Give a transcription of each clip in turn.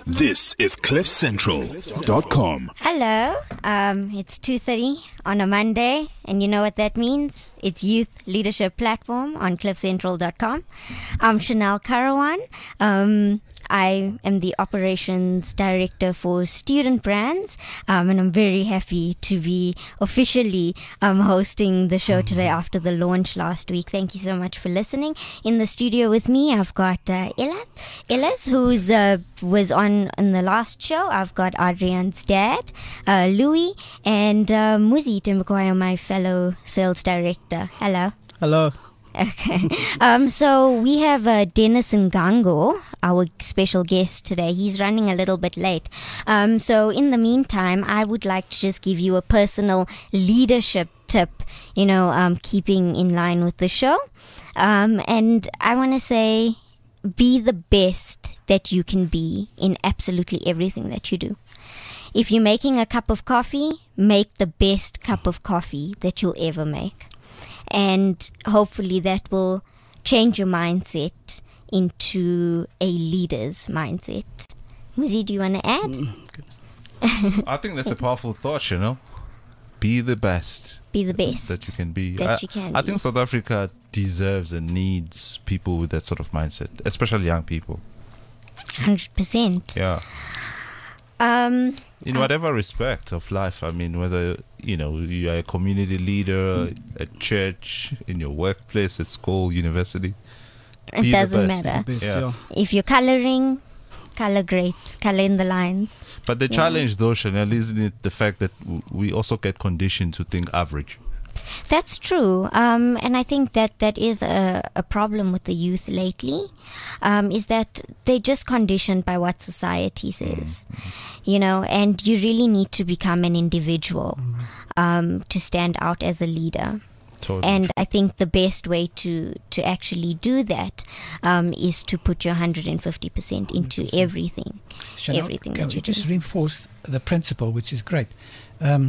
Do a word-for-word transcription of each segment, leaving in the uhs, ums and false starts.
This is cliff central dot com. Hello, um, it's two thirty on a Monday, and you know what that means? It's Youth Leadership Platform on cliff central dot com. I'm Chanel Karawan. Um, I am the Operations Director for Student Brands, um, and I'm very happy to be officially um, hosting the show today after the launch last week. Thank you so much for listening. In the studio with me, I've got uh, Elas, Elas, who's uh, was on in the last show. I've got Adrian's dad, uh, Louis, and uh, Muzi Timbukwaya, my fellow sales director. Hello. Hello. Okay. Um, so we have uh, Dennis Ngango, our special guest today. He's running a little bit late. Um, so in the meantime, I would like to just give you a personal leadership tip, you know, um, keeping in line with the show. Um, and I want to say, be the best that you can be in absolutely everything that you do. If you're making a cup of coffee, make the best cup of coffee that you'll ever make. And hopefully that will change your mindset into a leader's mindset. Muzi, do you want to add? Mm, I think that's a powerful thought, you know. Be the best. Be the best. That you can be. That I, you can I be. think South Africa deserves and needs people with that sort of mindset, especially young people. one hundred percent. Yeah. Um, In whatever respect of life, I mean, whether, you know, you are a community leader, at church, in your workplace, at school, university. It be the doesn't best. matter. Best, Yeah. yeah. If you're coloring, color great. Color in the lines. But the Yeah. challenge, though, Chanel, isn't it the fact that w- we also get conditioned to think average? That's true. Um, and I think that that is a, a problem with the youth lately, um, is that they're just conditioned by what society says, you know, and you really need to become an individual um, to stand out as a leader. Totally. And I think the best way to, to actually do that um, is to put your one hundred fifty percent into one hundred percent. everything, Chanel, everything can that we you do. just reinforce the principle, which is great. Um,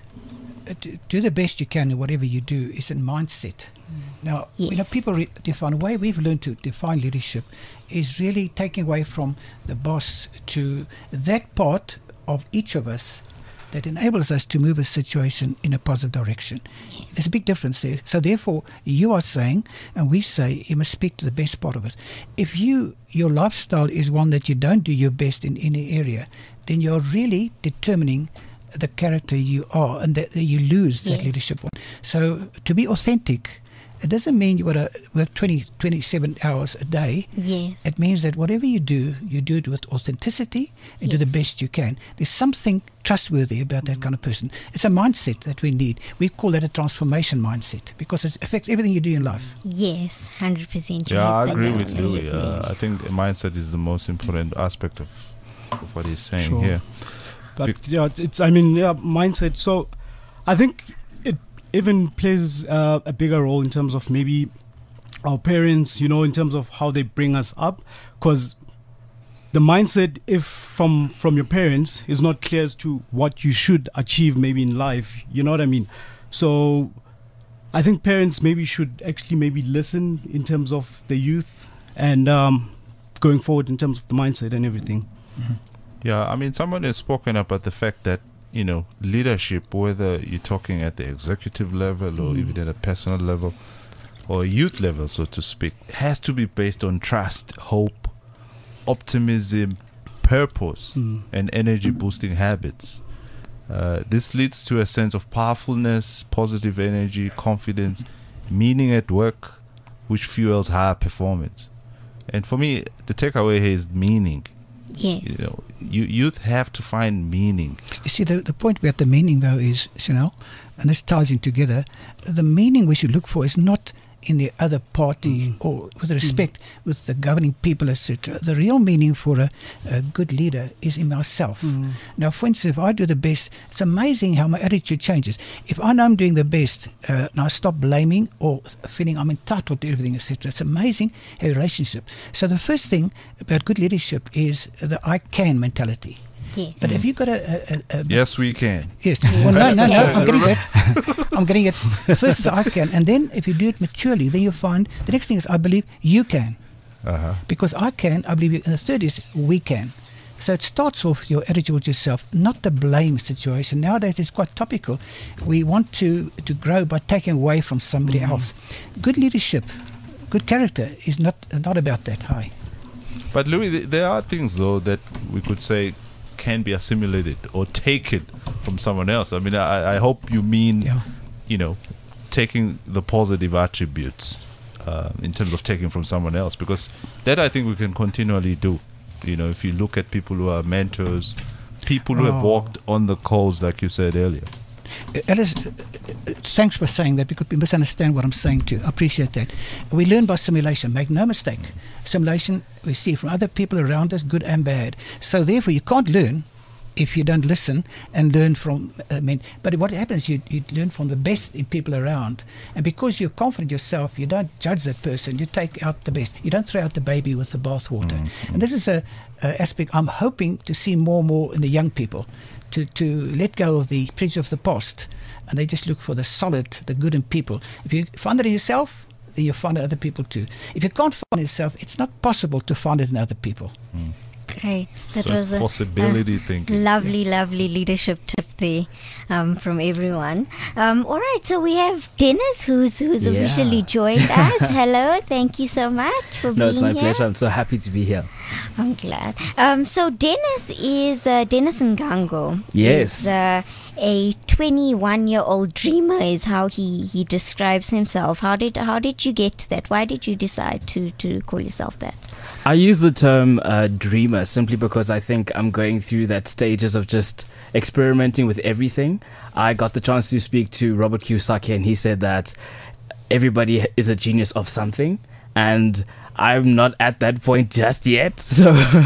d- do the best you can in whatever you do is a mindset. Now, you know, Yes. people re- define, the way we've learned to define leadership is really taking away from the boss to that part of each of us that enables us to move a situation in a positive direction. Yes. There's a big difference there. So therefore, you are saying, and we say, you must speak to the best part of us. If you your lifestyle is one that you don't do your best in any area, then you're really determining the character you are, and that, that you lose that Yes. leadership one. So to be authentic, it doesn't mean you got to work twenty, twenty-seven hours a day. Yes. It means that whatever you do, you do it with authenticity and do the Yes. best you can. There's something trustworthy about that kind of person. It's a mindset that we need. We call that a transformation mindset because it affects everything you do in life. Yes, one hundred percent. You Yeah, I hit the agree nail with on the Louis. head Uh, there. I think mindset is the most important aspect of, of what he's saying Sure. here. But Bec- yeah, it's, it's I mean, yeah, mindset. So I think it even plays uh, a bigger role in terms of maybe our parents, you know, in terms of how they bring us up, because the mindset, if from from your parents, is not clear as to what you should achieve maybe in life. You know what I mean? So I think parents maybe should actually maybe listen in terms of the youth and um, going forward in terms of the mindset and everything. Yeah, I mean, someone has spoken about the fact that, you know, leadership, whether you're talking at the executive level or even at a personal level or youth level, so to speak, has to be based on trust, hope, optimism, purpose, Mm. and energy boosting habits. Uh, this leads to a sense of powerfulness, positive energy, confidence, meaning at work, which fuels higher performance. And for me, the takeaway here is meaning. Yes. You know, you, youth have to find meaning. You see, the, the point about the meaning, though, is, Chanel, and this ties in together, the meaning we should look for is not in the other party Mm. or with respect with the governing people, et cetera. The real meaning for a, a good leader is in myself. Mm. Now, for instance, if I do the best, it's amazing how my attitude changes. If I know I'm doing the best uh, and I stop blaming or feeling I'm entitled to everything, et cetera, it's amazing a relationship. So the first thing about good leadership is the I can mentality. Yes. But if you've got a, a, a Yes, we can. Yes. Well, no, no, no. I'm getting that. I'm getting it. First is I can, and then if you do it maturely, then you find the next thing is I believe you can, Uh-huh. because I can. I believe you, and the third is we can. So it starts off your attitude towards yourself, not the blame situation. Nowadays it's quite topical. We want to, to grow by taking away from somebody Mm-hmm. else. Good leadership, good character is not not about that. Hi. But Louis, th- there are things though that we could say can be assimilated or taken from someone else. I mean, I, I hope you mean, Yeah. you know, taking the positive attributes uh, in terms of taking from someone else, because that I think we can continually do. You know, if you look at people who are mentors, people who have Oh. walked on the coals, like you said earlier. Uh, Alice, uh, uh, thanks for saying that, because we misunderstand what I'm saying too. I appreciate that. We learn by simulation. Make no mistake. Simulation we see from other people around us, good and bad. So therefore, you can't learn if you don't listen and learn from. I mean, but what happens? You you learn from the best in people around, and because you're confident yourself, you don't judge that person. You take out the best. You don't throw out the baby with the bathwater. Mm-hmm. And this is a, a aspect I'm hoping to see more and more in the young people. To, to let go of the prejudice of the past, and they just look for the solid, the good in people. If you find it in yourself, then you find it in other people too. If you can't find it in yourself, it's not possible to find it in other people. Great. That So it's was a, possibility a thinking. lovely, lovely leadership tip there um, from everyone. Um, all right, so we have Dennis, who's who's Yeah. officially joined us. Hello, thank you so much for No, being it's my here. pleasure. I'm so happy to be here. I'm glad. Um, so Dennis is uh, Dennis Ngango. Yes. Is, uh, a twenty-one-year-old dreamer is how he, he describes himself. How did how did you get to that? Why did you decide to, to call yourself that? I use the term uh, dreamer simply because I think I'm going through that stages of just experimenting with everything. I got the chance to speak to Robert Kiyosaki, and he said that everybody is a genius of something, and I'm not at that point just yet, so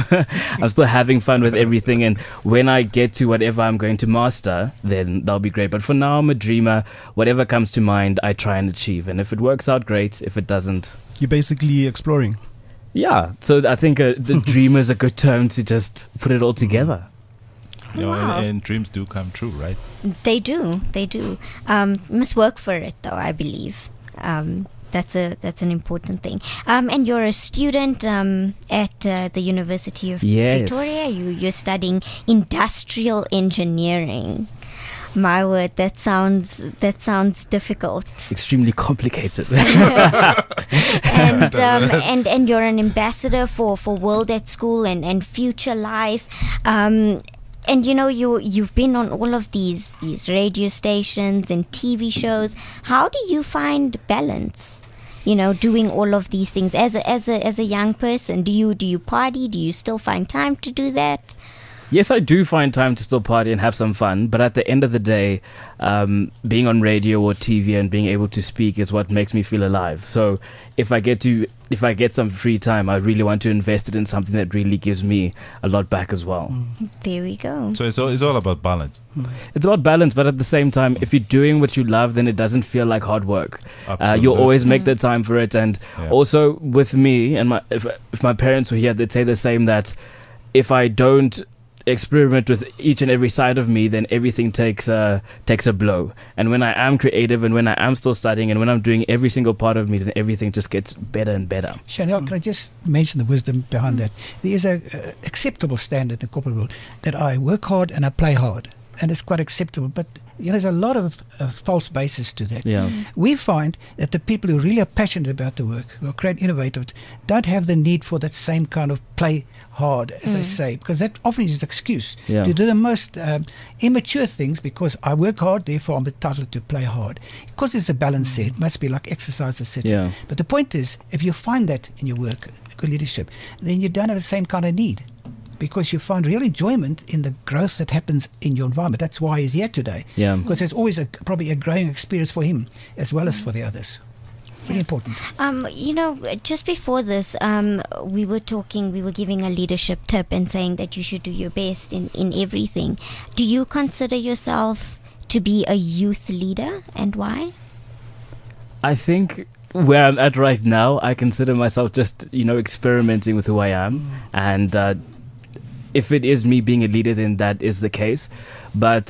I'm still having fun with everything, and when I get to whatever I'm going to master, then that'll be great. But for now, I'm a dreamer. Whatever comes to mind, I try and achieve, and if it works out, great. If it doesn't, You're basically exploring. yeah. So I think uh, the dreamer is a good term to just put it all together. You know, Wow. and, and dreams do come true, right? They do, they do. Um, must work for it, though. I believe um, that's a that's an important thing. Um, and you're a student um, at uh, the University of Yes. Pretoria. You you're studying industrial engineering. My word, that sounds that sounds difficult. Extremely complicated. and um, and and you're an ambassador for, for World at School and, and Future Life. Um, and you know you you've been on all of these these radio stations and T V shows. How do you find balance? You know, doing all of these things as a as a as a young person. Do you do you party? Do you still find time to do that? Yes, I do find time to still party and have some fun, but at the end of the day, um, being on radio or T V and being able to speak is what makes me feel alive. So if I get to, if I get some free time, I really want to invest it in something that really gives me a lot back as well. There we go. So it's all, it's all about balance. It's about balance, but at the same time, if you're doing what you love, then it doesn't feel like hard work. Uh, Absolutely. you'll always make the time for it. And Yeah. also with me, and my, if, if my parents were here, they'd say the same, that if I don't experiment with each and every side of me, then everything takes a takes a blow. And when I am creative, and when I am still studying, and when I'm doing every single part of me, then everything just gets better and better. Chanel, can I just mention the wisdom behind that? There is a, a acceptable standard in the corporate world that I work hard and I play hard, and it's quite acceptable. But you know, there's a lot of uh, false basis to that. Yeah. We find that the people who really are passionate about the work, who are creative, innovative, don't have the need for that same kind of play hard, as I say, because that often is an excuse Yeah. to do the most um, immature things. Because I work hard, therefore I'm entitled to play hard. Because there's a balance there, it must be like exercise, et cetera. Yeah. But the point is, if you find that in your work, good leadership, then you don't have the same kind of need, because you find real enjoyment in the growth that happens in your environment. That's why he's here today. Yeah. Because it's always a, probably a growing experience for him as well as for the others. Very important. Um, you know, just before this, um, we were talking, we were giving a leadership tip and saying that you should do your best in, in everything. Do you consider yourself to be a youth leader, and why? I think where I'm at right now, I consider myself just, you know, experimenting with who I am. And uh, if it is me being a leader, then that is the case. But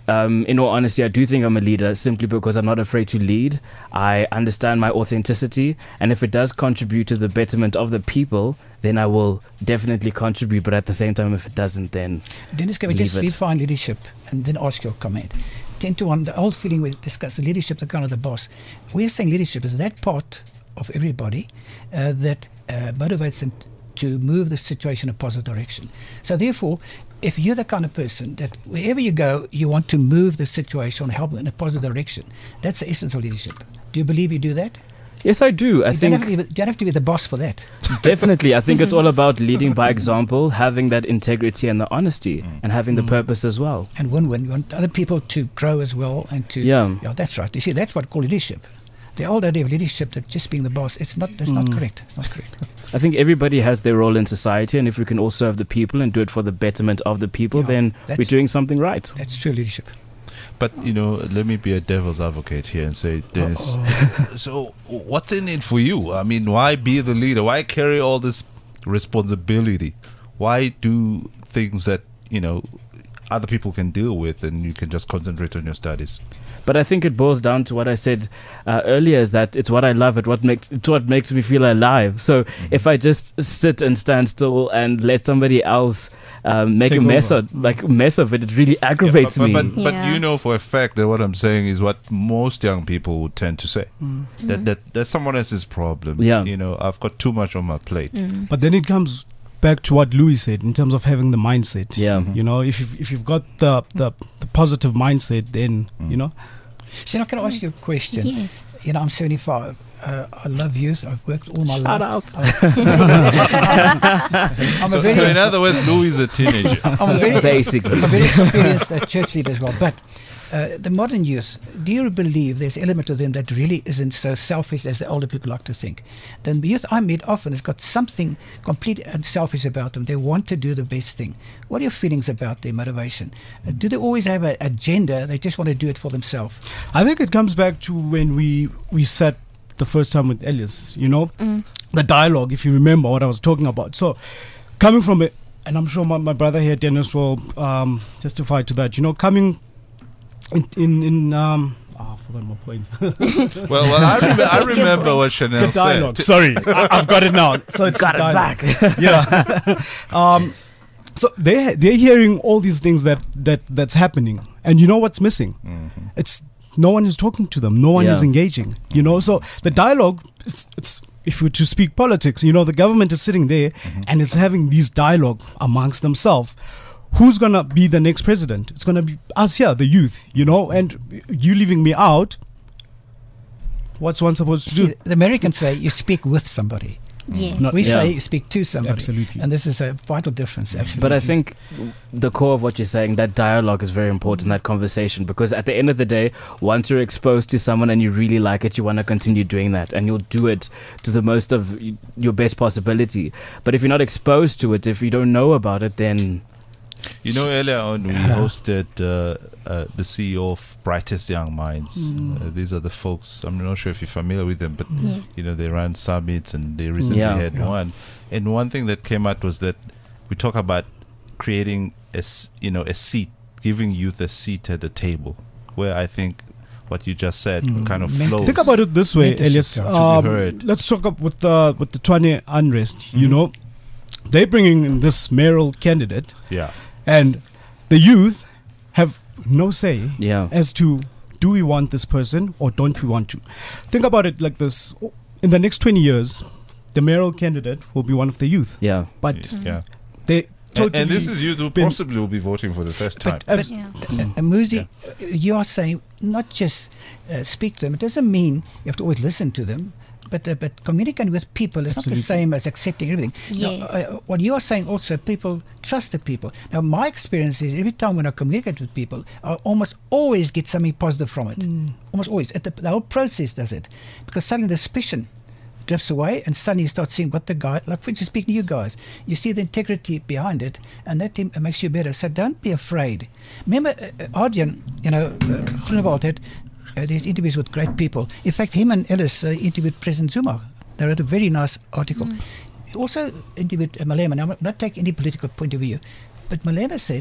Um, in all honesty, I do think I'm a leader simply because I'm not afraid to lead. I understand my authenticity, and if it does contribute to the betterment of the people, then I will definitely contribute. But at the same time, if it doesn't, then Dennis, can we leave just it. define leadership and then ask your comment? ten to one, the old feeling we discussed, the leadership, the kind of the boss. We're saying leadership is that part of everybody uh, that uh, motivates them to move the situation in a positive direction. So therefore, if you're the kind of person that wherever you go, you want to move the situation, help them in a positive direction, that's the essence of leadership. Do you believe you do that? Yes, I do. I you think don't have, to be, you don't have to be the boss for that. definitely. I think it's all about leading by example, having that integrity and the honesty, Mm. and having the purpose as well. And win-win. You want other people to grow as well and to... Yeah. Yeah, that's right. You see, that's what we call leadership. The old idea of leadership, that just being the boss, it's not. That's not correct. It's not correct. I think everybody has their role in society, and if we can all serve the people and do it for the betterment of the people, Yeah, then we're that's- doing something right. That's true leadership. But you know, let me be a devil's advocate here and say, Dennis, so what's in it for you? I mean, why be the leader? Why carry all this responsibility? Why do things that, you know, other people can deal with and you can just concentrate on your studies? But I think it boils down to what I said uh, earlier: is that it's what I love, it what makes it's what makes me feel alive. So if I just sit and stand still and let somebody else um, make Take a mess over. of like mess of it, it really aggravates but, me. But, but, but Yeah. you know for a fact that what I'm saying is what most young people would tend to say. That, that that's someone else's problem. Yeah. You know, I've got too much on my plate. But then it comes back to what Louis said in terms of having the mindset. Yeah. You know, if you've, if you've got the, the, the positive mindset, then, you know. So now can I ask you a question? Yes. You know, I'm seventy-five. Uh, I love youth. I've worked all my Shout life. out. I'm So, a very, so in other words, Louis is a teenager. I'm a very, Basically. I'm a very experienced uh, church leader as well. But uh, the modern youth, do you believe there's an element of them that really isn't so selfish as the older people like to think? The youth I meet often has got something complete unselfish about them. They want to do the best thing. What are your feelings about their motivation? Uh, do they always have an agenda? They just want to do it for themselves. I think it comes back to when we, we sat the first time with Elias, you know, the dialogue, if you remember what I was talking about. So coming from it, and I'm sure my, my brother here, Dennis, will um, testify to that, you know, coming in, in, in um, oh, I forgot my point. Well, well I, rem- I remember what Chanel the dialogue. said. Sorry, I, I've got it now. So it's Got it dialogue. back. Yeah. um, so they they're hearing all these things that, that that's happening, and you know what's missing? Mhm. It's no one is talking to them. No one Yeah. is engaging. You know, so the dialogue. It's it's if we're to speak politics, you know, the government is sitting there and it's having these dialogue amongst themselves. Who's gonna be the next president? It's gonna be us here, the youth. You know, and you leaving me out. What's one supposed to do? See, the Americans say you speak with somebody. Yes. Not- We Yeah. say you speak to somebody. Absolutely. And this is a vital difference. Absolutely. But I think the core of what you're saying, that dialogue is very important, that conversation, because at the end of the day, once you're exposed to someone and you really like it, you want to continue doing that, and you'll do it to the most of y- your best possibility. But if you're not exposed to it, if you don't know about it, then You know, earlier on we hosted uh, uh, the C E O of Brightest Young Minds. Uh, these are the folks. I'm not sure if you're familiar with them, but Yes. you know they run summits and they recently Yeah. had Yeah. one. And one thing that came out was that we talk about creating a s- you know a seat, giving youth a seat at the table, where I think what you just said kind of Mental- flows. Think about it this way, Mentorship, Elias. yeah. To be Um, heard. let's talk up with the with the Tshwane unrest. You know, they're bringing in this mayoral candidate, Yeah. and the youth have no say yeah. as to do we want this person or don't we want to. Think about it like this: in the next twenty years, the mayoral candidate will be one of the youth, Yeah. but Yeah. they totally. And, and this is you who been- possibly will be voting for the first time. But, but Yeah. uh, Muzi, uh, you are saying not just uh, speak to them. It doesn't mean you have to always listen to them. But, uh, but communicating with people is Absolutely. not the same as accepting everything. Now, Yes. uh, what you are saying also, people trust the people. Now, my experience is every time when I communicate with people, I almost always get something positive from it. Almost always. At the, the whole process does it. Because suddenly the suspicion drifts away and suddenly you start seeing what the guy, like for instance, speaking to you guys, you see the integrity behind it and that im- makes you better. So don't be afraid. Remember, uh, uh, Arjan, you know, uh, Groenewald had uh, these interviews with great people. In fact, him and Ellis uh, interviewed President Zuma. They wrote a very nice article. He also interviewed uh, Malema. Now, I'm not taking any political point of view, but Malema said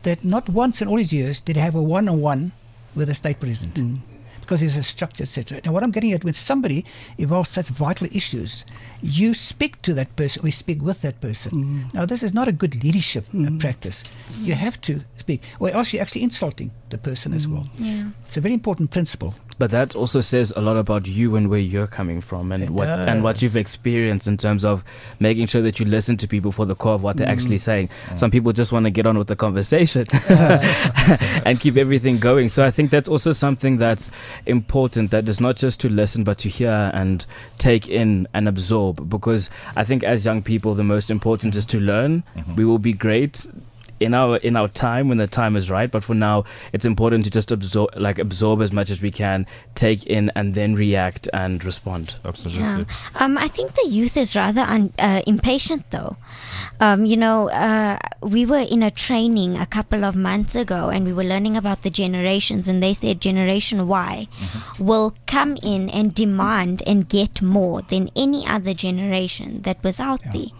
that not once in all his years did he have a one-on-one with a state president. Mm. Because there's a structure, et cetera. Now, what I'm getting at, when somebody involves such vital issues, you speak to that person, we speak with that person. Mm. Now, this is not a good leadership uh, Mm. practice. You have to speak, or else you're actually insulting the person as well. Yeah. It's a very important principle. But that also says a lot about you and where you're coming from, and It what and what does. you've experienced in terms of making sure that you listen to people for the core of what they're Mm. actually saying. Some people just want to get on with the conversation and keep everything going. So I think that's also something that's important, that is not just to listen but to hear and take in and absorb, because I think as young people the most important is to learn. Mhm. We will be great in our in our time when the time is right, but for now it's important to just absorb like absorb as much as we can, take in, and then react and respond. Absolutely. Yeah. Um, I think the youth is rather un- uh, impatient, though. Um, you know, uh, we were in a training a couple of months ago, and we were learning about the generations, and they said Generation Y will come in and demand and get more than any other generation that was out Yeah. there.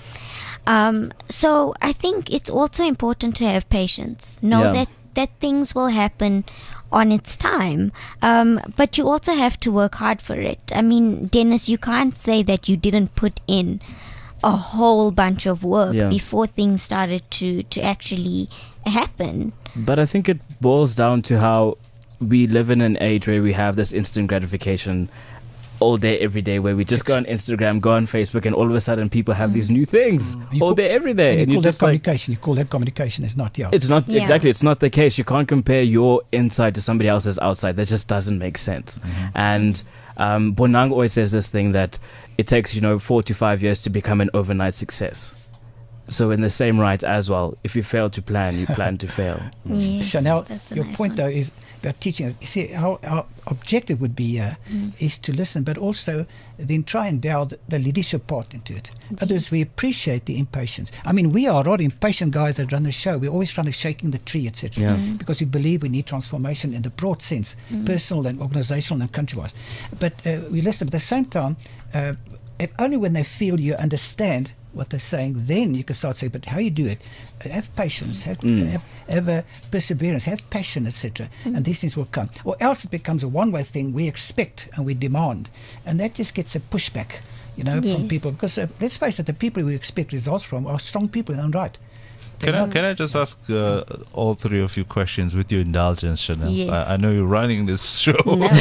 Um, so I think it's also important to have patience. Know Yeah. that, that things will happen on its time. Um, but you also have to work hard for it. I mean, Dennis, you can't say that you didn't put in a whole bunch of work Yeah. before things started to, to actually happen. But I think it boils down to how we live in an age where we have this instant gratification all day, every day, where we just go on Instagram, go on Facebook, and all of a sudden people have these new things You all call- day, every day. And you And call you're that just like, communication. You call that communication. It's not, yeah. it's not Yeah. exactly, it's not the case. You can't compare your inside to somebody else's outside. That just doesn't make sense. And um, Bonang always says this thing that it takes, you know, four to five years to become an overnight success. So in the same right as well, if you fail to plan, you plan to fail. Yes, Chanel, that's a your nice point one. though is about teaching. You see, our, our objective would be uh, Mm. is to listen, but also then try and dial the, the leadership part into it. Others, Yes. we appreciate the impatience. I mean, we are rather impatient guys that run the show. We're always trying to shaking the tree, et cetera. Yeah. Mm. Because we believe we need transformation in the broad sense, personal and organizational and country-wise. But uh, we listen. But at the same time, uh, if only when they feel you understand what they're saying, then you can start saying, but how you do it, uh, have patience, have, Mm. have, have uh, perseverance, have passion, et cetera. And these things will come. Or else it becomes a one-way thing. We expect and we demand. And that just gets a pushback, you know, from Yes. people. Because uh, let's face it, the people we expect results from are strong people in their own right. Can I, can I just ask uh, all three of you questions with your indulgence, Chanel? Yes. I, I know you're running this show,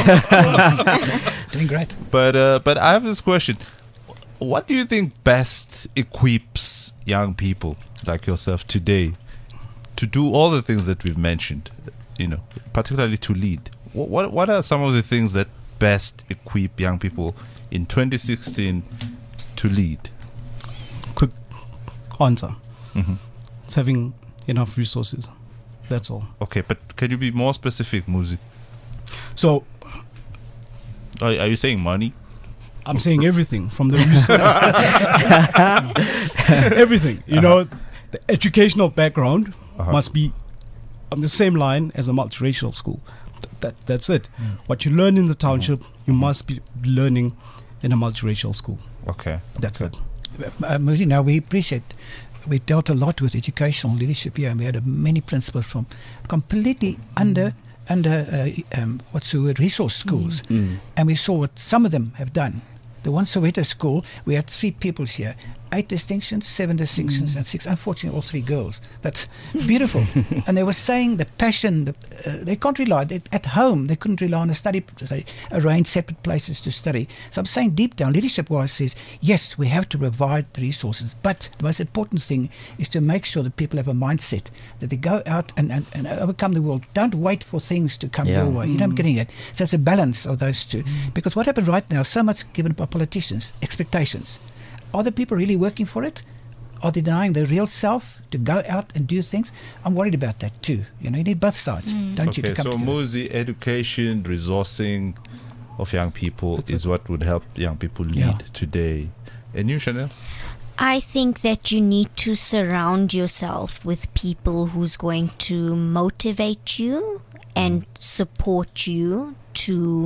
Doing great. but uh, but I have this question: what do you think best equips young people like yourself today to do all the things that we've mentioned? You know, particularly to lead. What what, what are some of the things that best equip young people in twenty sixteen to lead? Quick answer. Mhm. It's having enough resources. That's all. Okay, but can you be more specific, Muzi? So Are, are you saying money? I'm saying everything from the resources. Everything. You know, the educational background Uh-huh. must be on the same line as a multiracial school. Th- that that's it. What you learn in the township, you must be learning in a multiracial school. Okay. That's it. Uh, Muzi, now we appreciate, we dealt a lot with educational leadership here, and we had uh, many principals from completely under under uh, um, what's the word, resource schools, Mm. and we saw what some of them have done. The one Soweto school, we had three pupils here, eight distinctions, seven distinctions, and six. Unfortunately, all three girls. That's beautiful. And they were saying the passion. The, uh, they can't rely they, at home. They couldn't rely on a study. They arranged separate places to study. So I'm saying deep down, leadership-wise, says yes, we have to provide the resources, but the most important thing is to make sure that people have a mindset that they go out and, and, and overcome the world. Don't wait for things to come Yeah. your way. You know, I'm getting it. So it's a balance of those two. Because what happened right now, so much given by politicians, expectations. Are the people really working for it? Are they denying their real self to go out and do things? I'm worried about that too. You know, you need both sides, don't you, Okay, to come so together? Muzi, education, resourcing of young people That's is what would help young people lead Yeah. today. And you, Chanel? I think that you need to surround yourself with people who's going to motivate you and support you to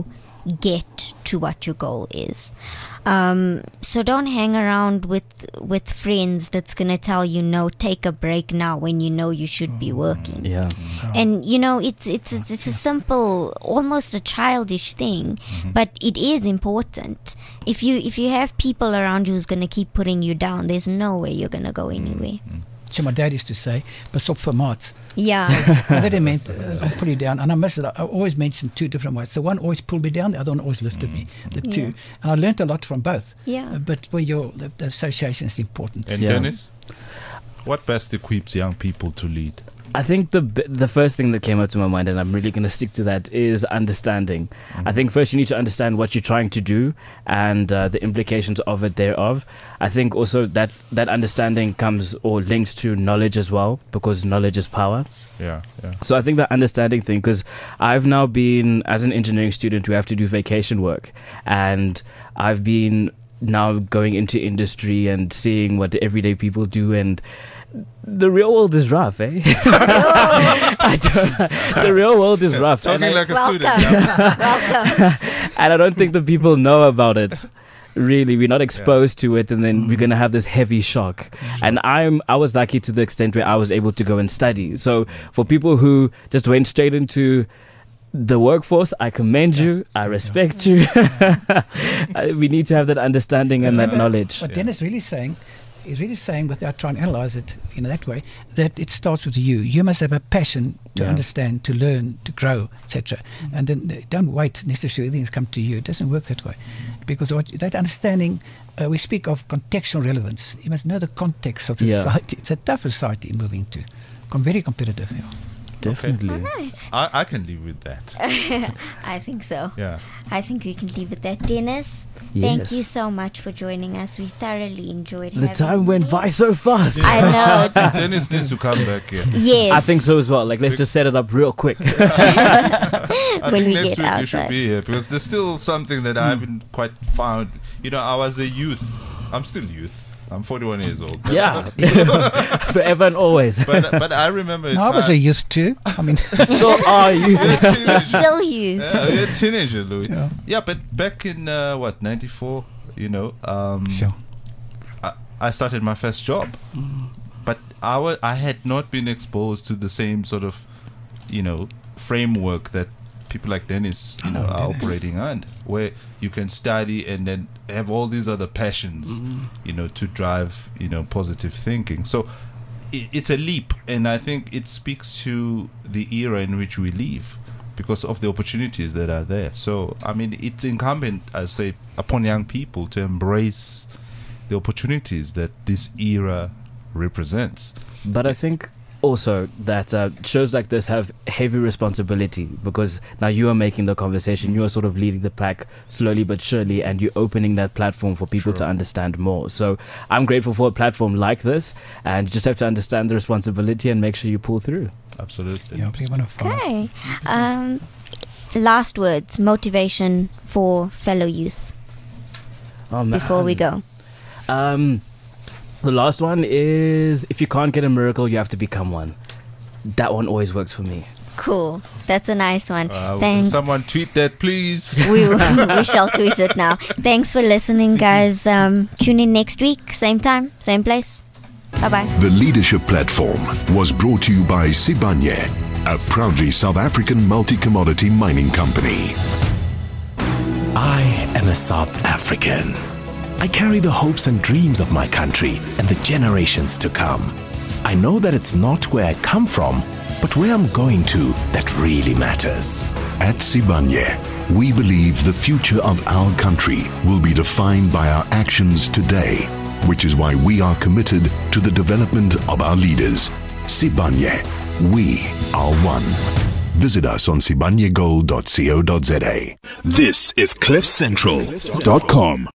get to what your goal is. Um, so don't hang around with with friends that's gonna tell you no, take a break now when you know you should be working. Yeah. And you know it's it's it's, it's a simple, almost a childish thing, but it is important. If you if you have people around you who's gonna keep putting you down, there's no way you're gonna go anywhere. So my dad used to say, "Pas op vir maats." Yeah. And that it meant uh, I'll pull you down. And I must I always mentioned two different ways. The one always pulled me down, the other one always lifted me. The two. Yeah. And I learned a lot from both. Yeah. Uh, but for your the, the association is important. And Yeah. Dennis, what best equips young people to lead? I think the b- the first thing that came up to my mind, and I'm really going to stick to that, is understanding. I think first you need to understand what you're trying to do and uh, the implications of it thereof. I think also that that understanding comes or links to knowledge as well, because knowledge is power. Yeah, yeah. So I think the understanding thing, because I've now been, as an engineering student, we have to do vacation work, and I've been now going into industry and seeing what the everyday people do, and the real world is rough, eh? I don't, the real world is rough. Talking and I- like a Welcome. student. Welcome. and I don't think the people know about it. Really, we're not exposed to it, and then we're gonna have this heavy shock. And I'm, I was lucky to the extent where I was able to go and study. So for people who just went straight into the workforce, I commend you. I respect you. We need to have that understanding and that But- knowledge. What Yeah. Dennis really saying, is really saying, without trying to analyze it in that way, that it starts with you. You must have a passion to Yeah. understand, to learn, to grow, et cetera. And then uh, don't wait necessarily things come to you. It doesn't work that way, because what, that understanding. Uh, we speak of contextual relevance. You must know the context of the Yeah. society. It's a tough society moving to. Com- very competitive. Yeah. Definitely. All right. I, I can live with that. I think so. Yeah. I think we can leave it there. Dennis, thank Yes. you so much for joining us. We thoroughly enjoyed The having time went you. by so fast. I know. Dennis needs to come back here. Yes. I think so as well. Like, let's just set it up real quick. I When think we next get week you should outside. be here, because there's still something that I haven't quite found. You know, I was a youth. I'm still youth. I'm forty-one years old. Yeah. Forever and always. But but I remember. No, I was a youth too. I mean, Still are you? You're a You're teenager. still you. Yeah, you're a teenager, Louis. Yeah. Yeah, but back in uh, what ninety-four, you know, um, sure. I, I started my first job, but I wa- I had not been exposed to the same sort of, you know, framework that people like Dennis, you know, Oh, are Dennis. operating on, where you can study and then have all these other passions, you know, to drive, you know, positive thinking. So i- it's a leap, and I think it speaks to the era in which we live, because of the opportunities that are there. So I mean, it's incumbent, I say, upon young people to embrace the opportunities that this era represents. But I think also that uh, shows like this have heavy responsibility, because now you are making the conversation, you are sort of leading the pack slowly but surely, and you're opening that platform for people to Sure. understand more. So I'm grateful for a platform like this, and you just have to understand the responsibility and make sure you pull through. Absolutely. Yeah, we want to follow. Okay. Um, last words, motivation for fellow youth Oh, man. before we go. Um, the last one is, if you can't get a miracle, you have to become one. That one always works for me. Cool. That's a nice one. Uh, Thanks. Someone tweet that, please. we, we shall tweet it now. Thanks for listening, guys. Um, tune in next week, same time, same place. Bye-bye. The Leadership Platform was brought to you by Sibanye, a proudly South African multi-commodity mining company. I am a South African. I carry the hopes and dreams of my country and the generations to come. I know that it's not where I come from, but where I'm going to that really matters. At Sibanye, we believe the future of our country will be defined by our actions today, which is why we are committed to the development of our leaders. Sibanye, we are one. Visit us on sibanye gold dot co dot za. This is cliff central dot com.